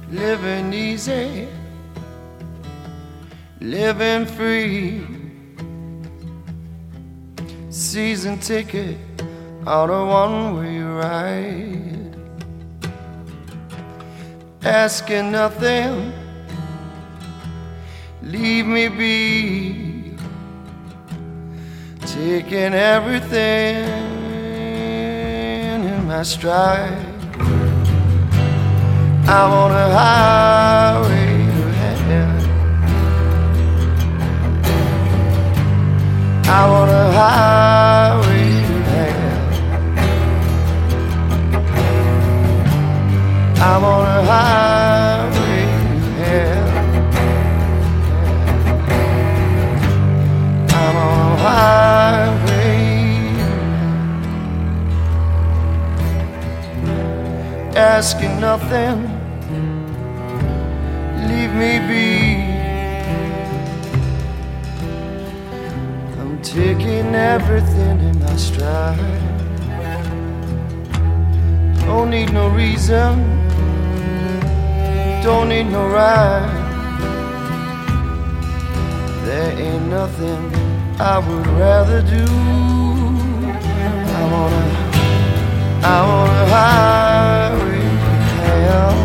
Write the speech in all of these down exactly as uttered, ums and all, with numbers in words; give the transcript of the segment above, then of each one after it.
living easy, living free. Season ticket on a one-way ride, asking nothing, leave me be, taking everything in my stride. I'm on a highway to hell, I'm on a highway to hell, I'm on a highway to hell, I'm on a highway, asking nothing, leave me be. I'm taking everything in my stride. Don't need no reason, don't need no rhyme. There ain't nothing I would rather do. I'm on a, I'm on a highway to hell,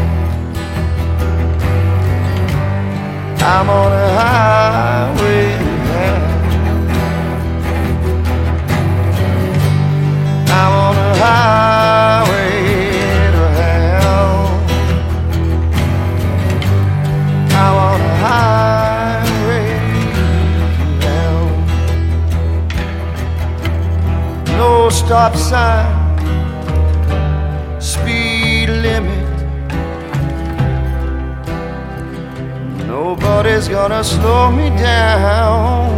I'm on a highway to hell, I'm on a highway to hell, I'm on a highway to hell. No stop sign, speed limit, nobody's gonna slow me down.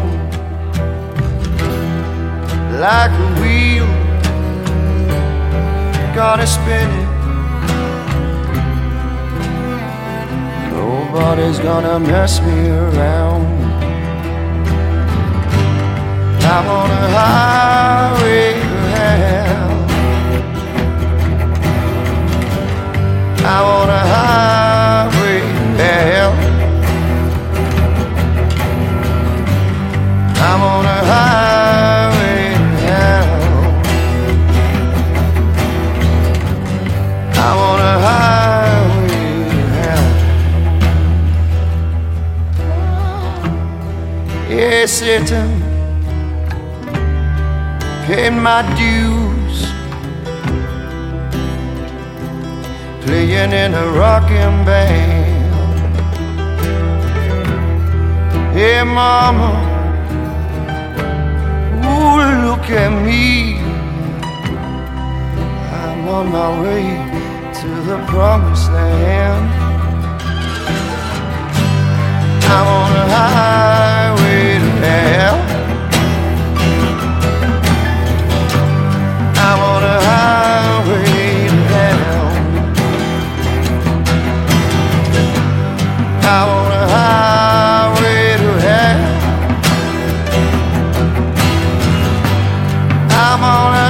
Like a wheel, gonna spin it, nobody's gonna mess me around. I'm on a highway to hell, I'm on a highway to hell, I'm on a highway to hell, I'm on a highway to hell. Yeah, Satan, paid my dues, playing in a rocking band. Hey mama, ooh, look at me, I'm on my way to the promised land. I'm on a highway to hell, I'm on a highway to hell, I'm on a highway to hell, I'm on a